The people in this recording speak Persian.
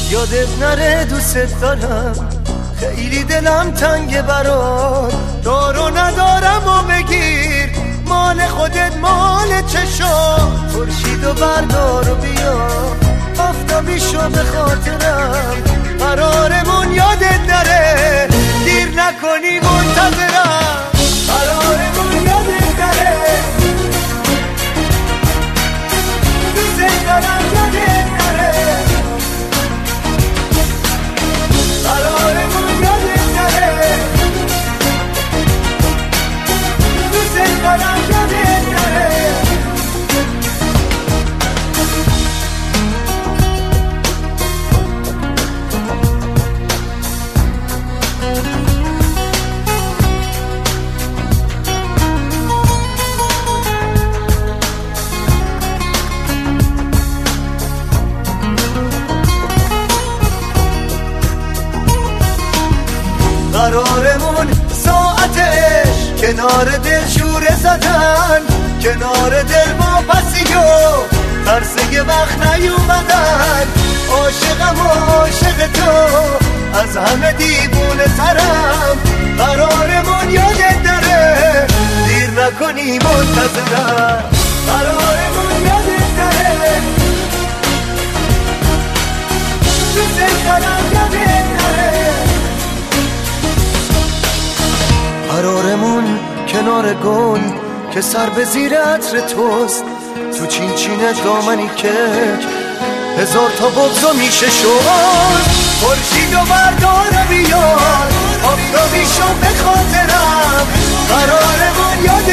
یادت نره دوست دارم، خیلی دلم تنگ برات. دارو ندارم و بگیر، مال خودت مال چشم. خورشیدو بردار و بیا، آفتابی شو به خاطرم. قرارمون یادت نره، دیر نکنی منتظرم. قرارمون یادت نره، دوست دارم یادت نره. قرارمون یادت نره، دوست دارم یادت نره. قرارمون ساعتش کنار دل شوره زدن، کنار دل با پسی و ترس یه وقت نیومدن. عاشقم و عاشق تو، از همه دیوونه ترم. قرارمون یادت نره، دیر نکنی منتظرم. قرارمون یادت نره، دوست دارم یادت نره. قرارمون کنار گل که سر به زیر عطر توست، تو چین چینه دامنی که هزار تا بغضا میشه شد. خورشیدو بردار و بیار، آفتابی شو به خاطرم. قرارمون یاد